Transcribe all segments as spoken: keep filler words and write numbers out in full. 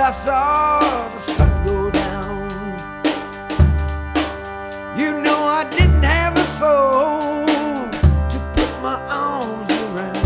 I saw the sun go down. You know I didn't have a soul to put my arms around.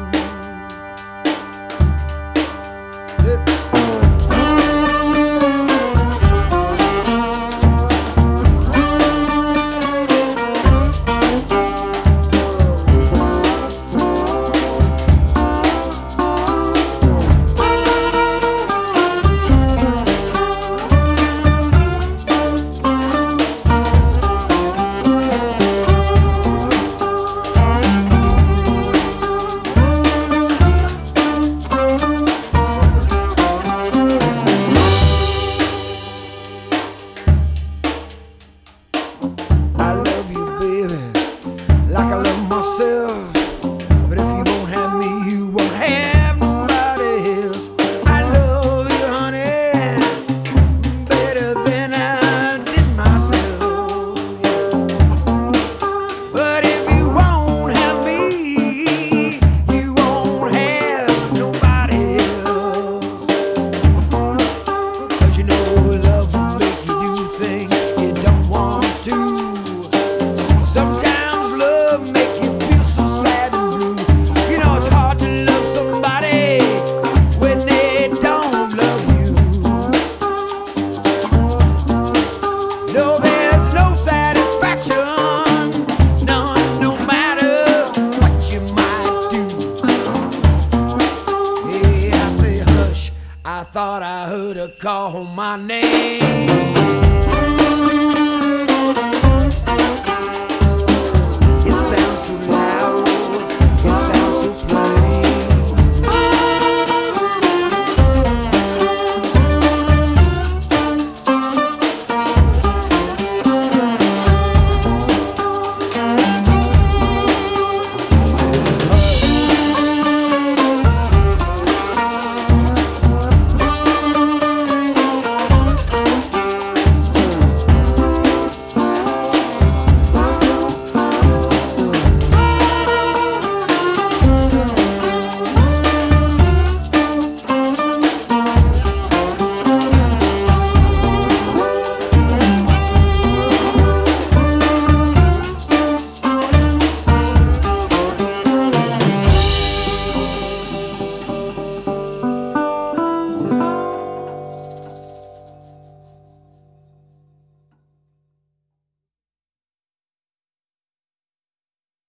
Like I love myself, but if you won't have me, you won't have nobody else. I love you, honey, better than I did myself. But if you won't have me, you won't have nobody else. 'Cause you know love will make you do things you don't want to. Sometimes I thought I heard her call my name.